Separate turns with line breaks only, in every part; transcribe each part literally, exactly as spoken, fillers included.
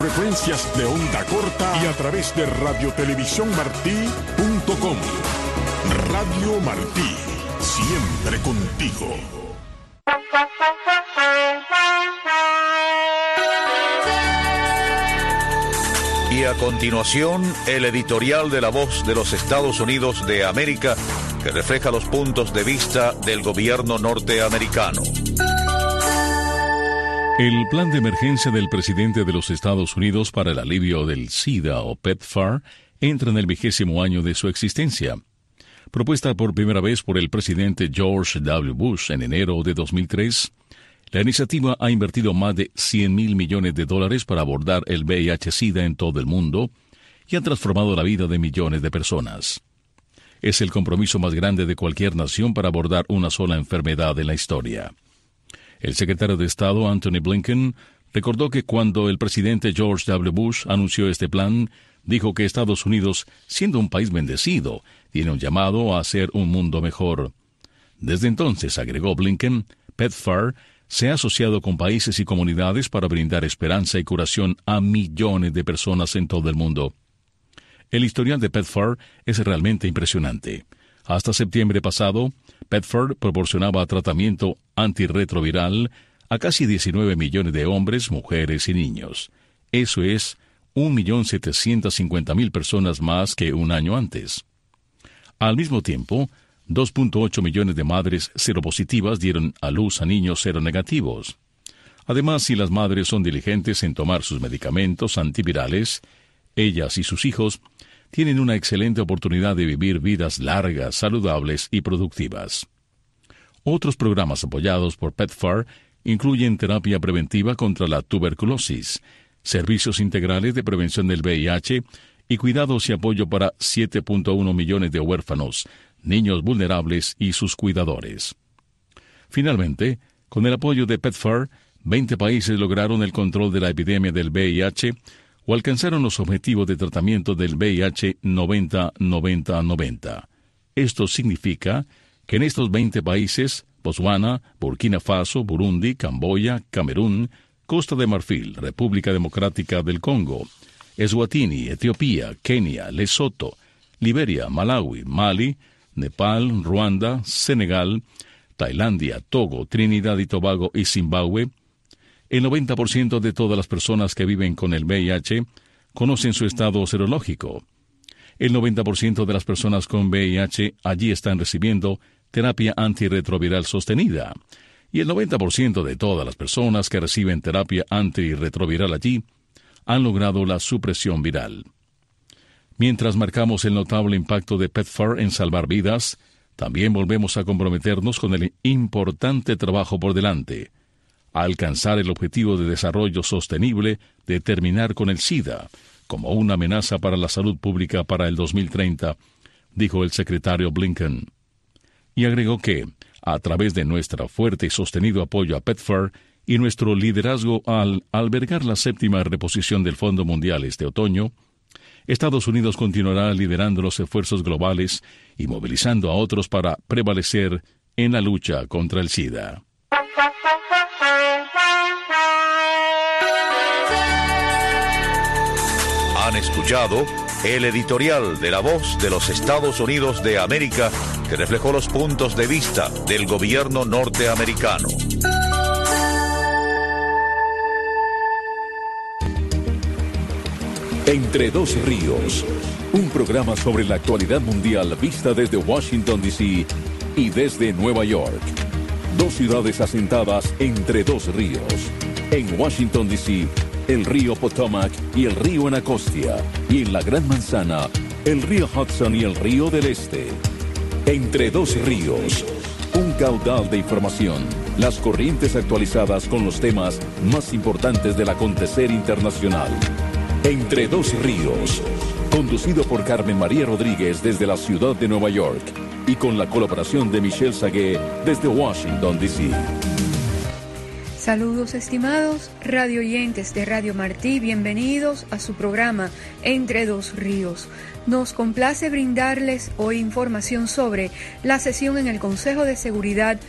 Frecuencias de onda corta y a través de radio televisión martí punto com. Radio Martí, siempre contigo.
Y a continuación, el editorial de La Voz de los Estados Unidos de América, que refleja los puntos de vista del gobierno norteamericano.
El plan de emergencia del presidente de los Estados Unidos para el alivio del SIDA o PEPFAR entra en el vigésimo año de su existencia. Propuesta por primera vez por el presidente George W. Bush en enero de dos mil tres, la iniciativa ha invertido más de cien mil millones de dólares para abordar el V I H SIDA en todo el mundo y ha transformado la vida de millones de personas. Es el compromiso más grande de cualquier nación para abordar una sola enfermedad en la historia. El secretario de Estado Antony Blinken recordó que cuando el presidente George W. Bush anunció este plan, dijo que Estados Unidos, siendo un país bendecido, tiene un llamado a hacer un mundo mejor. Desde entonces, agregó Blinken, PEPFAR se ha asociado con países y comunidades para brindar esperanza y curación a millones de personas en todo el mundo. El historial de PEPFAR es realmente impresionante. Hasta septiembre pasado, PEPFAR proporcionaba tratamiento antirretroviral a casi diecinueve millones de hombres, mujeres y niños. Eso es un millón setecientos cincuenta mil personas más que un año antes. Al mismo tiempo, dos punto ocho millones de madres seropositivas dieron a luz a niños seronegativos. Además, si las madres son diligentes en tomar sus medicamentos antivirales, ellas y sus hijos tienen una excelente oportunidad de vivir vidas largas, saludables y productivas. Otros programas apoyados por PEPFAR incluyen terapia preventiva contra la tuberculosis, servicios integrales de prevención del V I H y cuidados y apoyo para siete punto uno millones de huérfanos, niños vulnerables y sus cuidadores. Finalmente, con el apoyo de PEPFAR, veinte países lograron el control de la epidemia del V I H o alcanzaron los objetivos de tratamiento del V I H noventa noventa noventa. Esto significa que en estos veinte países, Botswana, Burkina Faso, Burundi, Camboya, Camerún, Costa de Marfil, República Democrática del Congo, Eswatini, Etiopía, Kenia, Lesoto, Liberia, Malawi, Mali, Nepal, Ruanda, Senegal, Tailandia, Togo, Trinidad y Tobago y Zimbabue, el noventa por ciento de todas las personas que viven con el V I H conocen su estado serológico. El noventa por ciento de las personas con V I H allí están recibiendo terapia antirretroviral sostenida, y el noventa por ciento de todas las personas que reciben terapia antirretroviral allí han logrado la supresión viral. Mientras marcamos el notable impacto de PEPFAR en salvar vidas, también volvemos a comprometernos con el importante trabajo por delante, a alcanzar el objetivo de desarrollo sostenible de terminar con el SIDA como una amenaza para la salud pública para el dos mil treinta, dijo el secretario Blinken. Y agregó que, a través de nuestro fuerte y sostenido apoyo a PEPFAR y nuestro liderazgo al albergar la séptima reposición del Fondo Mundial este otoño, Estados Unidos continuará liderando los esfuerzos globales y movilizando a otros para prevalecer en la lucha contra el SIDA.
Han escuchado el editorial de La Voz de los Estados Unidos de América, que reflejó los puntos de vista del gobierno norteamericano.
Entre dos ríos, un programa sobre la actualidad mundial vista desde Washington, D C y desde Nueva York. Dos ciudades asentadas entre dos ríos. En Washington, D C, el río Potomac y el río Anacostia. Y en la Gran Manzana, el río Hudson y el río del Este. Entre dos ríos, un caudal de información. Las corrientes actualizadas con los temas más importantes del acontecer internacional. Entre dos ríos, conducido por Carmen María Rodríguez desde la ciudad de Nueva York y con la colaboración de Michelle Sagué desde Washington, D C.
Saludos estimados radio oyentes de Radio Martí, bienvenidos a su programa Entre dos Ríos. Nos complace brindarles hoy información sobre la sesión en el Consejo de Seguridad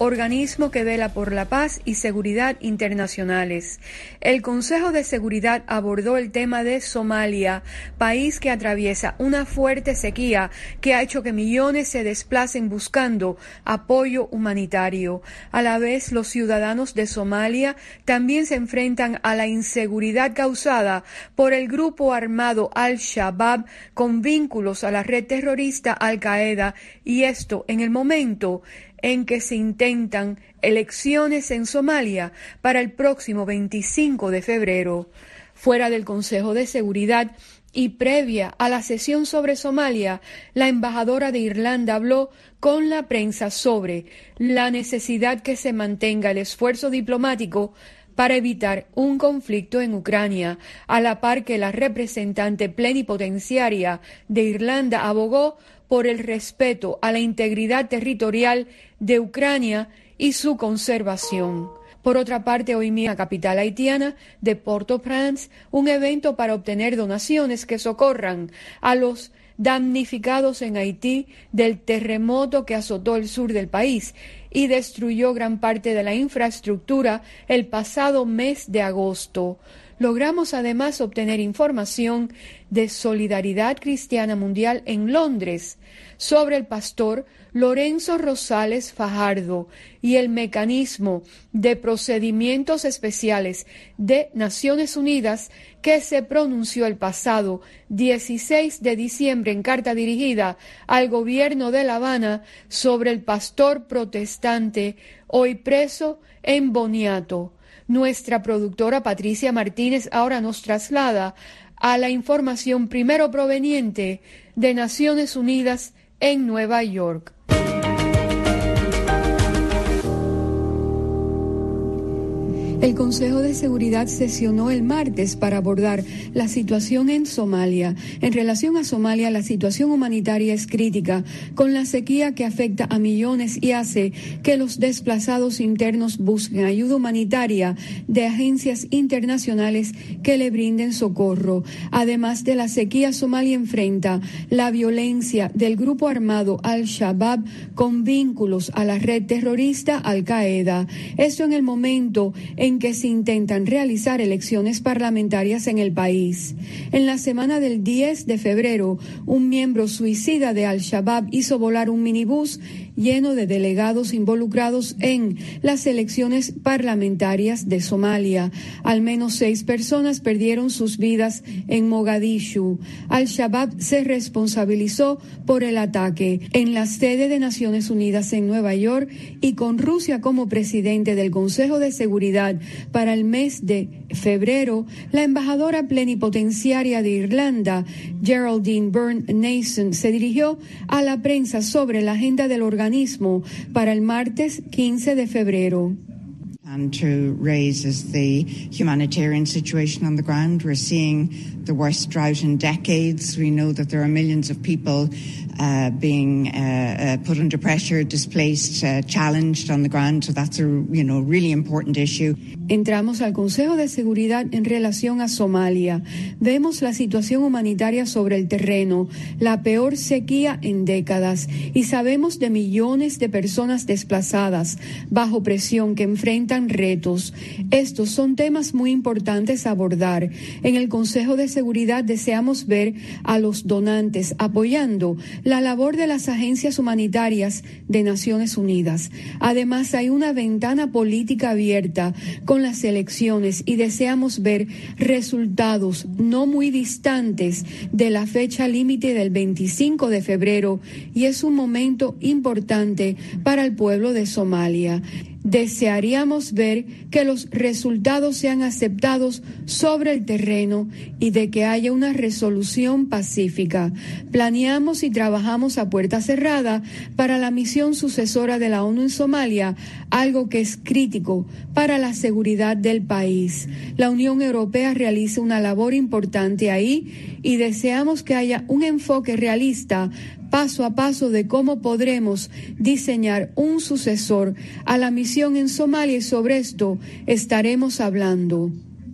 organismo que vela por la paz y seguridad internacionales. El Consejo de Seguridad abordó el tema de Somalia, país que atraviesa una fuerte sequía que ha hecho que millones se desplacen buscando apoyo humanitario. A la vez, los ciudadanos de Somalia también se enfrentan a la inseguridad causada por el grupo armado Al-Shabaab con vínculos a la red terrorista Al-Qaeda, y esto en el momento en que se intentan elecciones en Somalia para el próximo veinticinco de febrero. Fuera del Consejo de Seguridad y previa a la sesión sobre Somalia, la embajadora de Irlanda habló con la prensa sobre la necesidad que se mantenga el esfuerzo diplomático para evitar un conflicto en Ucrania, a la par que la representante plenipotenciaria de Irlanda abogó por el respeto a la integridad territorial de Ucrania y su conservación. Por otra parte, hoy mismo en la capital haitiana de Port-au-Prince, un evento para obtener donaciones que socorran a los damnificados en Haití del terremoto que azotó el sur del país y destruyó gran parte de la infraestructura el pasado mes de agosto. Logramos además obtener información de Solidaridad Cristiana Mundial en Londres sobre el pastor Lorenzo Rosales Fajardo y el mecanismo de procedimientos especiales de Naciones Unidas que se pronunció el pasado dieciséis de diciembre en carta dirigida al gobierno de La Habana sobre el pastor protestante hoy preso en Boniato. Nuestra productora Patricia Martínez ahora nos traslada a la información primero proveniente de Naciones Unidas en Nueva York. El Consejo de Seguridad sesionó el martes para abordar la situación en Somalia. En relación a Somalia, la situación humanitaria es crítica, con la sequía que afecta a millones y hace que los desplazados internos busquen ayuda humanitaria de agencias internacionales que le brinden socorro. Además de la sequía, Somalia enfrenta la violencia del grupo armado Al-Shabaab con vínculos a la red terrorista Al-Qaeda. Esto en el momento en que se intentan realizar elecciones parlamentarias en el país. En la semana del diez de febrero, un miembro suicida de Al-Shabaab hizo volar un minibús lleno de delegados involucrados en las elecciones parlamentarias de Somalia. Al menos seis personas perdieron sus vidas en Mogadishu. Al-Shabaab se responsabilizó por el ataque en la sede de Naciones Unidas en Nueva York y con Rusia como presidente del Consejo de Seguridad para el mes de febrero. La embajadora plenipotenciaria de Irlanda, Geraldine Byrne Nason, se dirigió a la prensa sobre la agenda del organismo para el martes quince de febrero.
And to raise is the humanitarian situation on the ground. We're seeing the worst drought in decades. We know that there are millions of people uh, being uh, uh, put under pressure, displaced, uh, challenged on the ground. So that's a, you know, really important issue.
Entramos al Consejo de Seguridad en relación a Somalia. Vemos la situación humanitaria sobre el terreno, la peor sequía en décadas, y sabemos de millones de personas desplazadas bajo presión que enfrentan retos. Estos son temas muy importantes a abordar. En el Consejo de Seguridad deseamos ver a los donantes apoyando la labor de las agencias humanitarias de Naciones Unidas. Además, hay una ventana política abierta con las elecciones y deseamos ver resultados no muy distantes de la fecha límite del veinticinco de febrero, y es un momento importante para el pueblo de Somalia. Desearíamos ver que los resultados sean aceptados sobre el terreno y de que haya una resolución pacífica. Planeamos y trabajamos a puerta cerrada para la misión sucesora de la ONU en Somalia, algo que es crítico para la seguridad del país. La Unión Europea realiza una labor importante ahí y deseamos que haya un enfoque realista paso a paso de cómo podremos diseñar un sucesor a la misión en Somalia, y sobre esto estaremos hablando.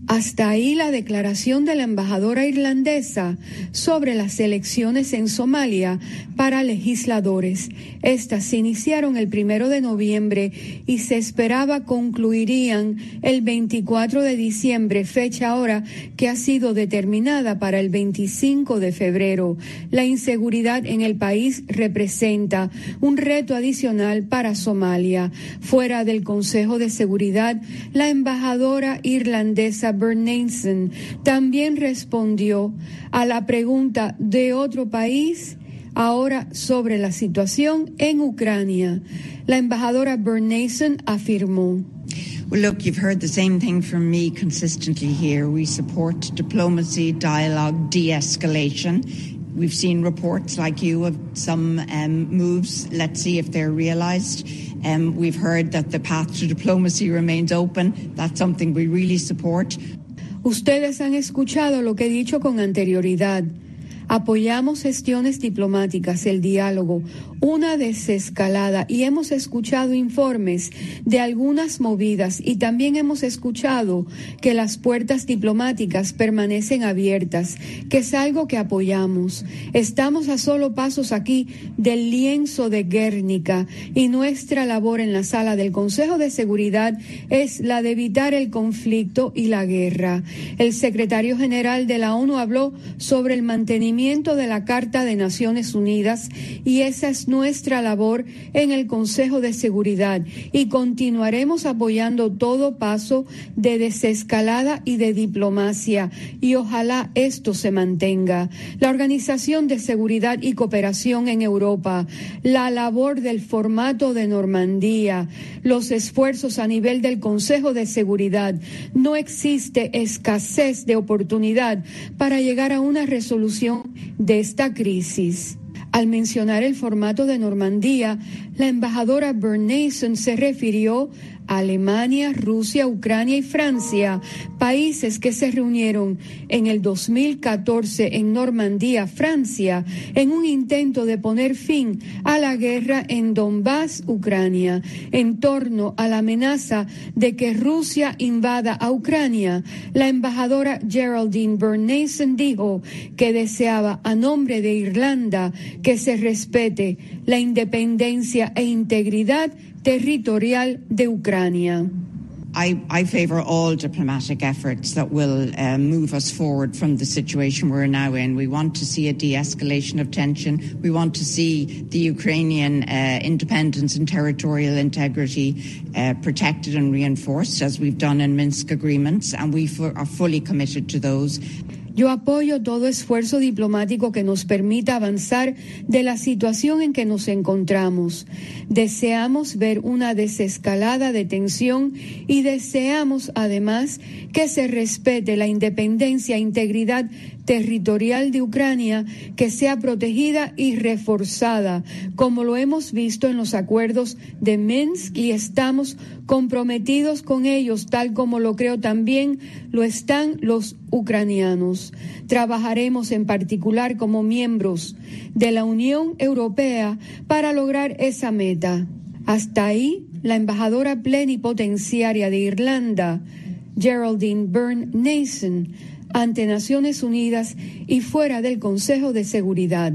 Hasta ahí la declaración de la embajadora irlandesa sobre las elecciones en Somalia para legisladores. Estas se iniciaron el primero de noviembre y se esperaba concluirían el veinticuatro de diciembre, fecha ahora que ha sido determinada para el veinticinco de febrero. La inseguridad en el país representa un reto adicional para Somalia. Fuera del Consejo de Seguridad, la embajadora irlandesa Bernayson también respondió a la pregunta de otro país ahora sobre la situación en Ucrania. La embajadora Bernayson afirmó:
Well, look, you've heard the same thing from me consistently here. We support diplomacy, dialogue, de-escalation. We've seen reports like you of some um, moves. Let's see if they're realized. Um, we've heard that the path to diplomacy remains open. That's something we really support.
Ustedes han escuchado lo que he dicho con anterioridad. Apoyamos gestiones diplomáticas, el diálogo, una desescalada, y hemos escuchado informes de algunas movidas y también hemos escuchado que las puertas diplomáticas permanecen abiertas, que es algo que apoyamos. Estamos a solo pasos aquí del lienzo de Guernica y nuestra labor en la sala del Consejo de Seguridad es la de evitar el conflicto y la guerra. El secretario general de la ONU habló sobre el mantenimiento de la Carta de Naciones Unidas y esa es nuestra labor en el Consejo de Seguridad y continuaremos apoyando todo paso de desescalada y de diplomacia y ojalá esto se mantenga. La Organización de Seguridad y Cooperación en Europa, la labor del formato de Normandía, los esfuerzos a nivel del Consejo de Seguridad. No existe escasez de oportunidad para llegar a una resolución de esta crisis. Al mencionar el formato de Normandía, la embajadora Bernayson se refirió a Alemania, Rusia, Ucrania y Francia, países que se reunieron en el dos mil catorce en Normandía, Francia, en un intento de poner fin a la guerra en Donbass, Ucrania, en torno a la amenaza de que Rusia invada a Ucrania. La embajadora Geraldine Bernayson dijo que deseaba, a nombre de Irlanda, que se respete la independencia e integridad territorial de Ucrania.
I, I favour all diplomatic efforts that will uh, move us forward from the situation we're now in. We want to see a de-escalation of tension. We want to see the Ukrainian uh, independence and territorial integrity uh, protected and reinforced, as we've done in Minsk agreements, and we f- are fully committed to those.
Yo apoyo todo esfuerzo diplomático que nos permita avanzar de la situación en que nos encontramos. Deseamos ver una desescalada de tensión y deseamos, además, que se respete la independencia e integridad territorial de Ucrania, que sea protegida y reforzada, como lo hemos visto en los acuerdos de Minsk, y estamos comprometidos con ellos, tal como lo creo también lo están los ucranianos. Trabajaremos en particular como miembros de la Unión Europea para lograr esa meta. Hasta ahí, la embajadora plenipotenciaria de Irlanda, Geraldine Bernayson, ante Naciones Unidas y fuera del Consejo de Seguridad.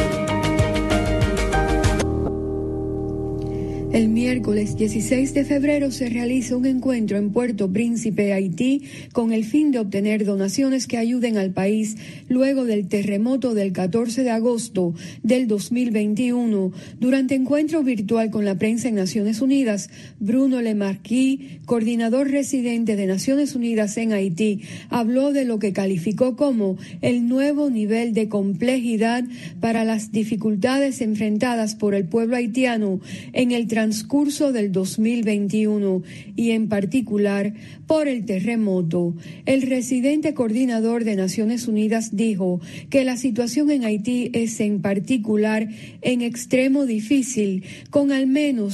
El miércoles dieciséis de febrero se realiza un encuentro en Puerto Príncipe, Haití, con el fin de obtener donaciones que ayuden al país luego del terremoto del catorce de agosto del dos mil veintiuno. Durante encuentro virtual con la prensa en Naciones Unidas, Bruno Le Marquis, coordinador residente de Naciones Unidas en Haití, habló de lo que calificó como el nuevo nivel de complejidad para las dificultades enfrentadas por el pueblo haitiano en el transcurso del dos mil veintiuno y en particular por el terremoto. El residente coordinador de Naciones Unidas dijo que la situación en Haití es en particular en extremo difícil, con al menos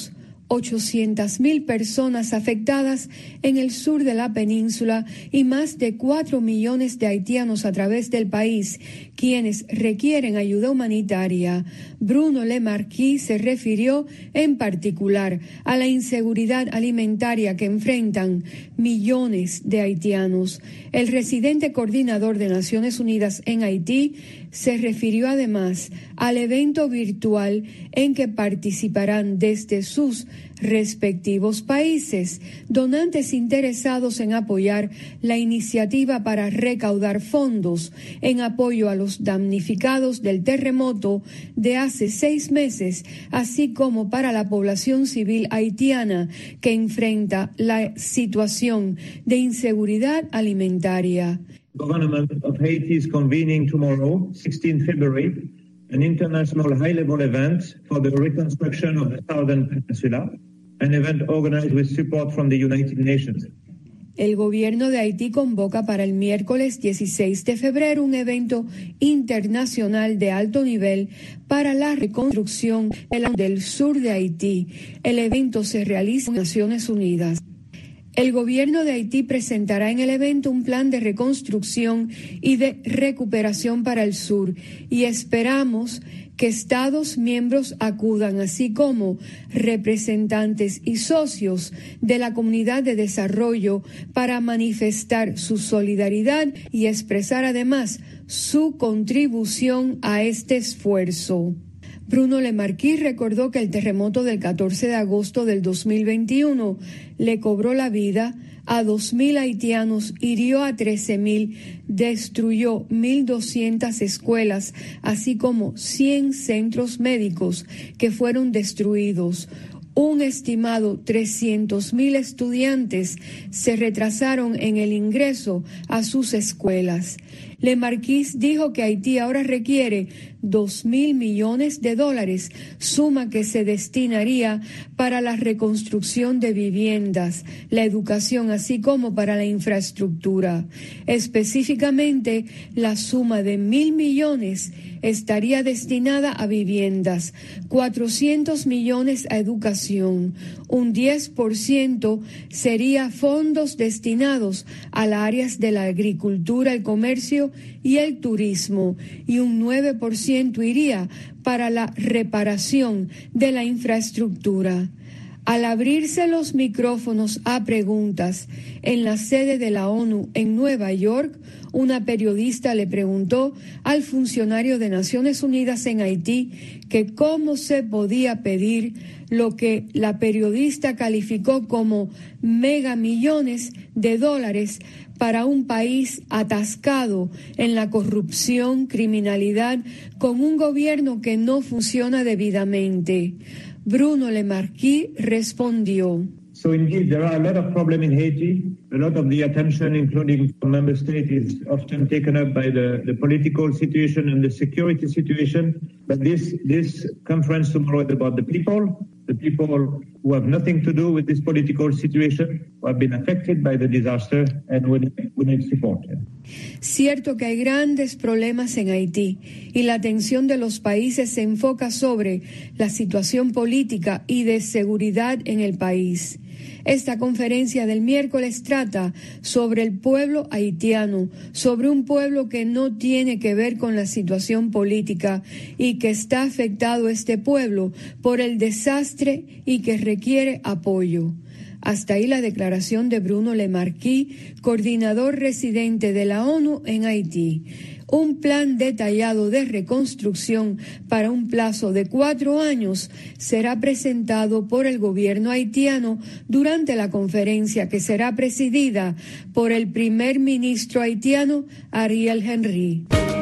ochocientas mil personas afectadas en el sur de la península y más de cuatro millones de haitianos a través del país, quienes requieren ayuda humanitaria. Bruno Lemarquis se refirió en particular a la inseguridad alimentaria que enfrentan millones de haitianos. El residente coordinador de Naciones Unidas en Haití se refirió además al evento virtual en que participarán desde sus respectivos países donantes interesados en apoyar la iniciativa para recaudar fondos en apoyo a los damnificados del terremoto de hace seis meses, así como para la población civil haitiana que enfrenta la situación de inseguridad alimentaria.
The government of Haiti is convening tomorrow, sixteenth February, an international high-level event for the reconstruction of the Southern Peninsula, an event organized with support from the United Nations.
El gobierno de Haití convoca para el miércoles dieciséis de febrero un evento internacional de alto nivel para la reconstrucción del sur de Haití. El evento se realiza en Naciones Unidas. El gobierno de Haití presentará en el evento un plan de reconstrucción y de recuperación para el sur y esperamos que Estados miembros acudan, así como representantes y socios de la comunidad de desarrollo para manifestar su solidaridad y expresar además su contribución a este esfuerzo. Bruno Lemarquis recordó que el terremoto del catorce de agosto del dos mil veintiuno le cobró la vida a dos mil haitianos, hirió a trece mil, destruyó mil doscientas escuelas, así como cien centros médicos que fueron destruidos. Un estimado trescientos mil estudiantes se retrasaron en el ingreso a sus escuelas. Lemarquis dijo que Haití ahora requiere dos mil millones de dólares, suma que se destinaría para la reconstrucción de viviendas, la educación, así como para la infraestructura. Específicamente, la suma de mil millones estaría destinada a viviendas, cuatrocientos millones a educación, un diez por ciento sería fondos destinados a las áreas de la agricultura, el comercio y el turismo, y un nueve por ciento iría para la reparación de la infraestructura. Al abrirse los micrófonos a preguntas en la sede de la ONU en Nueva York, una periodista le preguntó al funcionario de Naciones Unidas en Haití que cómo se podía pedir lo que la periodista calificó como megamillones de dólares para un país atascado en la corrupción, criminalidad, con un gobierno que no funciona debidamente. Bruno Lemarquis respondió.
So indeed, there are a lot of problems in Haiti. A lot of the attention, including from member states, is often taken up by the, the political situation and the security situation. But this, this conference tomorrow is about the people, the people who have nothing to do with this political situation, who have been affected by the disaster, and we need, we need support. Yeah.
Cierto que hay grandes problemas en Haití y la atención de los países se enfoca sobre la situación política y de seguridad en el país. Esta conferencia del miércoles trata sobre el pueblo haitiano, sobre un pueblo que no tiene que ver con la situación política y que está afectado este pueblo por el desastre y que requiere apoyo. Hasta ahí la declaración de Bruno Lemarquis, coordinador residente de la ONU en Haití. Un plan detallado de reconstrucción para un plazo de cuatro años será presentado por el gobierno haitiano durante la conferencia que será presidida por el primer ministro haitiano Ariel Henry.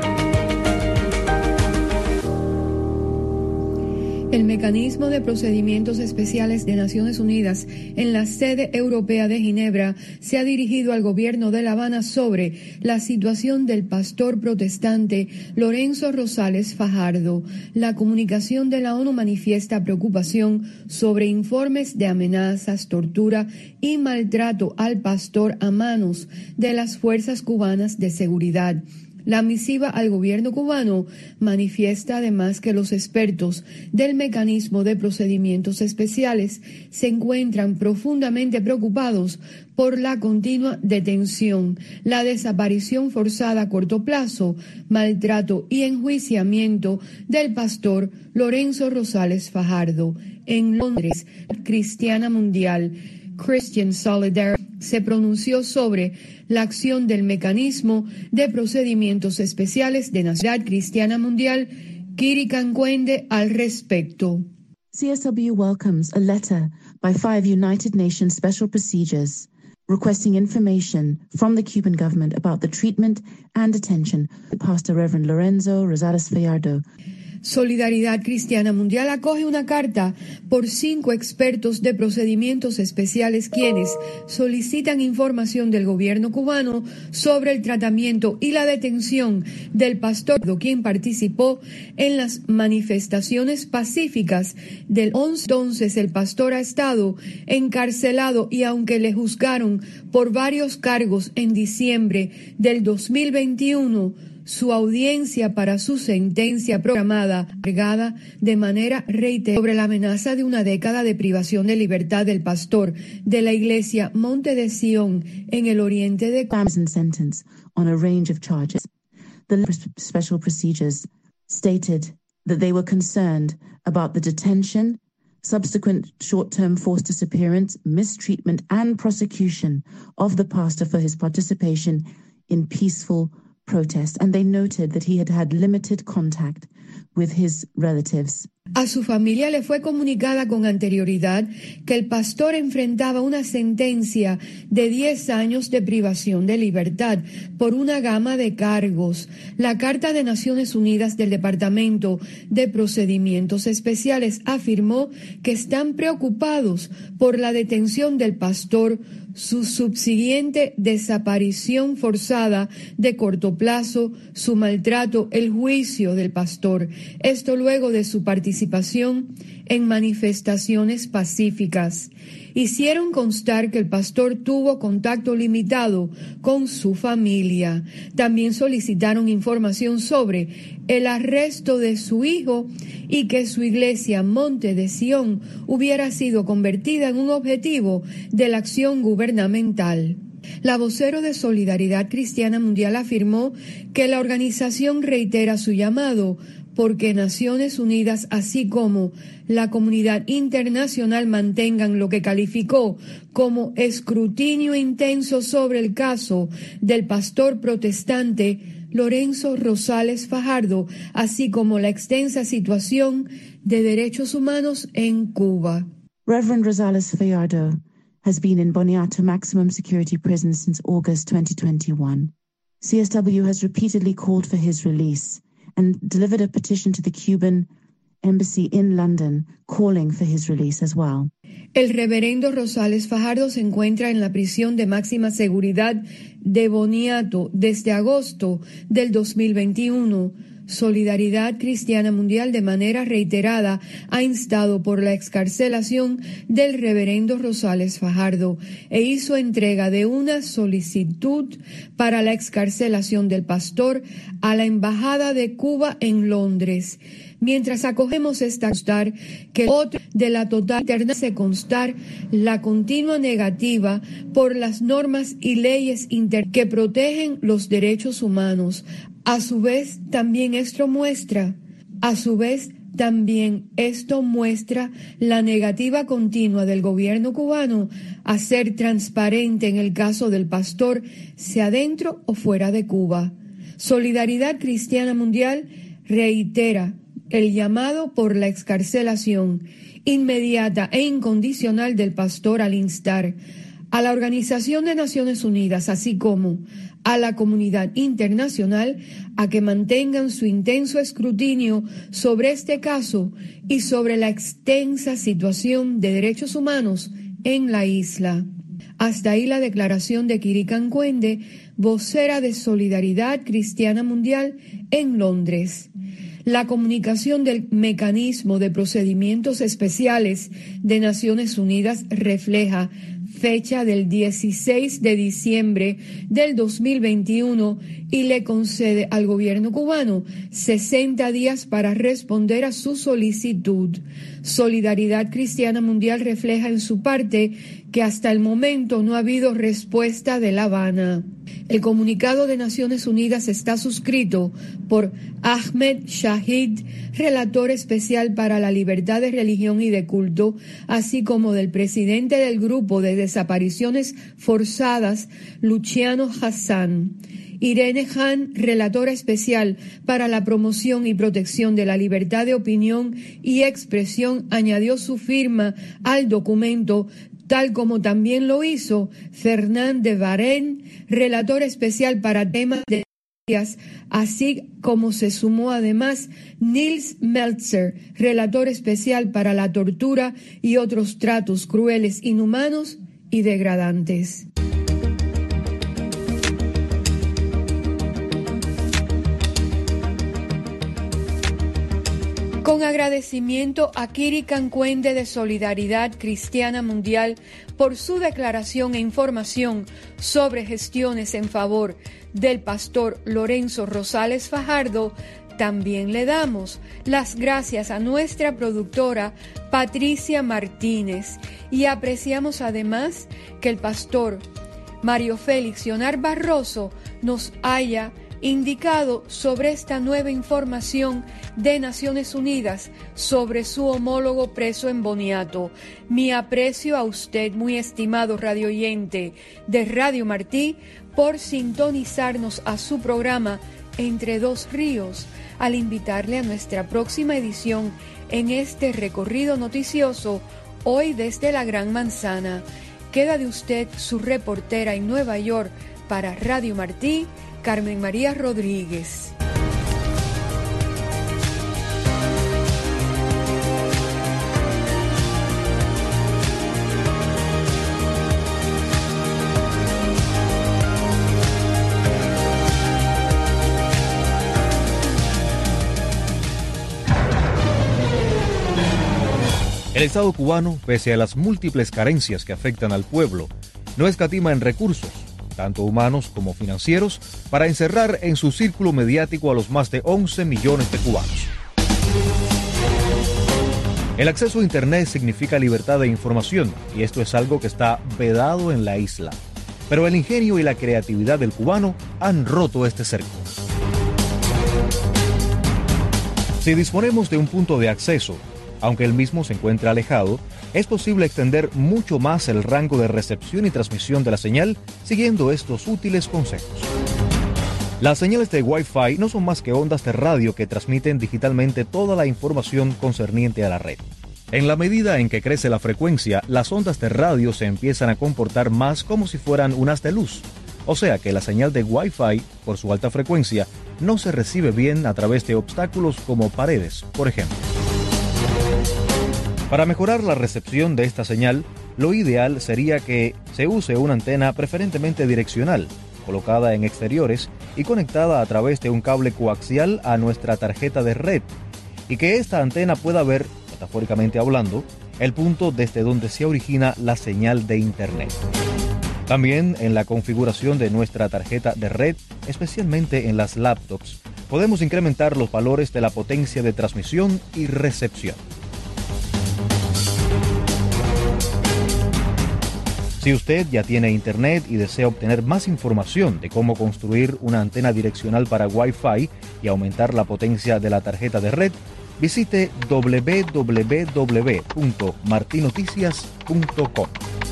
El mecanismo de procedimientos especiales de Naciones Unidas en la sede europea de Ginebra se ha dirigido al gobierno de La Habana sobre la situación del pastor protestante Lorenzo Rosales Fajardo. La comunicación de la ONU manifiesta preocupación sobre informes de amenazas, tortura y maltrato al pastor a manos de las fuerzas cubanas de seguridad. La misiva al gobierno cubano manifiesta además que los expertos del mecanismo de procedimientos especiales se encuentran profundamente preocupados por la continua detención, la desaparición forzada a corto plazo, maltrato y enjuiciamiento del pastor Lorenzo Rosales Fajardo. En Londres, Cristiana Mundial, Christian Solidarity, se pronunció sobre la acción del mecanismo de procedimientos especiales de Nacionalidad Cristiana Mundial, Kiri Cancuende, al respecto.
C S W welcomes a letter by five United Nations Special Procedures requesting information from the Cuban government about the treatment and detention of Pastor Reverend Lorenzo Rosales Fajardo.
Solidaridad Cristiana Mundial acoge una carta por cinco expertos de procedimientos especiales quienes solicitan información del gobierno cubano sobre el tratamiento y la detención del pastor, quien participó en las manifestaciones pacíficas del once. Entonces el pastor ha estado encarcelado y aunque le juzgaron por varios cargos en diciembre del dos mil veintiuno, su audiencia para su sentencia programada, cargada de manera reiterada sobre la amenaza de una década de privación de libertad del pastor de la iglesia Monte de Sion en el oriente de Cuba.
Sentence on a range of charges. The special procedures stated that they were concerned about the detention, subsequent short-term forced disappearance, mistreatment, and prosecution of the pastor for his participation in peaceful protest, and they noted that he had had limited contact with his relatives.
A su familia le fue comunicada con anterioridad que el pastor enfrentaba una sentencia de diez años de privación de libertad por una gama de cargos. La Carta de Naciones Unidas del Departamento de Procedimientos Especiales afirmó que están preocupados por la detención del pastor, su subsiguiente desaparición forzada de corto plazo, su maltrato, el juicio del pastor. Esto luego de su participación en manifestaciones pacíficas. Hicieron constar que el pastor tuvo contacto limitado con su familia. También solicitaron información sobre el arresto de su hijo y que su iglesia Monte de Sion hubiera sido convertida en un objetivo de la acción gubernamental. La vocero de Solidaridad Cristiana Mundial afirmó que la organización reitera su llamado porque Naciones Unidas, así como la comunidad internacional, mantengan lo que calificó como escrutinio intenso sobre el caso del pastor protestante Lorenzo Rosales Fajardo, así como la extensa situación de derechos humanos en Cuba.
Reverend Rosales Fajardo has been in Boniato Maximum Security Prison since August twenty twenty-one. C S W has repeatedly called for his release and delivered a petition to the Cuban embassy in London calling for his release as well.
El reverendo Rosales Fajardo se encuentra en la prisión de máxima seguridad de Boniato desde agosto del dos mil veintiuno. Solidaridad Cristiana Mundial de manera reiterada ha instado por la excarcelación del reverendo Rosales Fajardo e hizo entrega de una solicitud para la excarcelación del pastor a la Embajada de Cuba en Londres. Mientras acogemos esta constar que otro de la total interna se constar la continua negativa por las normas y leyes inter que protegen los derechos humanos. A su vez, también esto muestra, a su vez, también esto muestra la negativa continua del gobierno cubano a ser transparente en el caso del pastor, sea dentro o fuera de Cuba. Solidaridad Cristiana Mundial reitera el llamado por la excarcelación inmediata e incondicional del pastor al instar a la Organización de Naciones Unidas, así como a la comunidad internacional, a que mantengan su intenso escrutinio sobre este caso y sobre la extensa situación de derechos humanos en la isla. Hasta ahí la declaración de Kiri Cancuende, vocera de Solidaridad Cristiana Mundial en Londres. La comunicación del Mecanismo de Procedimientos Especiales de Naciones Unidas refleja fecha del dieciséis de diciembre del dos mil veintiuno, y le concede al gobierno cubano sesenta días para responder a su solicitud. Solidaridad Cristiana Mundial refleja en su parte que hasta el momento no ha habido respuesta de La Habana. El comunicado de Naciones Unidas está suscrito por Ahmed Shahid, relator especial para la libertad de religión y de culto, así como del presidente del Grupo de Desapariciones Forzadas, Luciano Hassan. Irene Han, relatora especial para la promoción y protección de la libertad de opinión y expresión, añadió su firma al documento, tal como también lo hizo Fernand de Varenne, relator especial para temas de así como se sumó además Nils Meltzer, relator especial para la tortura y otros tratos crueles, inhumanos y degradantes. Con agradecimiento a Kiri Cancuende de Solidaridad Cristiana Mundial por su declaración e información sobre gestiones en favor del pastor Lorenzo Rosales Fajardo, también le damos las gracias a nuestra productora Patricia Martínez y apreciamos además que el pastor Mario Félix Sionar Barroso nos haya indicado sobre esta nueva información de Naciones Unidas sobre su homólogo preso en Boniato. Mi aprecio a usted, muy estimado radioyente de Radio Martí, por sintonizarnos a su programa Entre Dos Ríos, al invitarle a nuestra próxima edición en este recorrido noticioso, hoy desde la Gran Manzana. Queda de usted su reportera en Nueva York para Radio Martí, Carmen María Rodríguez.
El Estado cubano, pese a las múltiples carencias que afectan al pueblo, no escatima en recursos, tanto humanos como financieros, para encerrar en su círculo mediático a los más de once millones de cubanos. El acceso a Internet significa libertad de información, y esto es algo que está vedado en la isla. Pero el ingenio y la creatividad del cubano han roto este cerco. Si disponemos de un punto de acceso, aunque el mismo se encuentra alejado, es posible extender mucho más el rango de recepción y transmisión de la señal siguiendo estos útiles consejos. Las señales de Wi-Fi no son más que ondas de radio que transmiten digitalmente toda la información concerniente a la red. En la medida en que crece la frecuencia, las ondas de radio se empiezan a comportar más como si fueran un haz de luz. O sea que la señal de Wi-Fi, por su alta frecuencia, no se recibe bien a través de obstáculos como paredes, por ejemplo. Para mejorar la recepción de esta señal, lo ideal sería que se use una antena preferentemente direccional, colocada en exteriores y conectada a través de un cable coaxial a nuestra tarjeta de red, y que esta antena pueda ver, metafóricamente hablando, el punto desde donde se origina la señal de Internet. También en la configuración de nuestra tarjeta de red, especialmente en las laptops, podemos incrementar los valores de la potencia de transmisión y recepción. Si usted ya tiene Internet y desea obtener más información de cómo construir una antena direccional para Wi-Fi y aumentar la potencia de la tarjeta de red, visite doble u doble u doble u punto martinoticias punto com.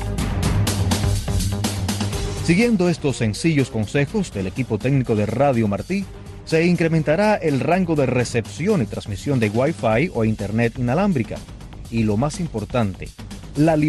Siguiendo estos sencillos consejos del equipo técnico de Radio Martí, se incrementará el rango de recepción y transmisión de Wi-Fi o Internet inalámbrica. Y lo más importante, la libertad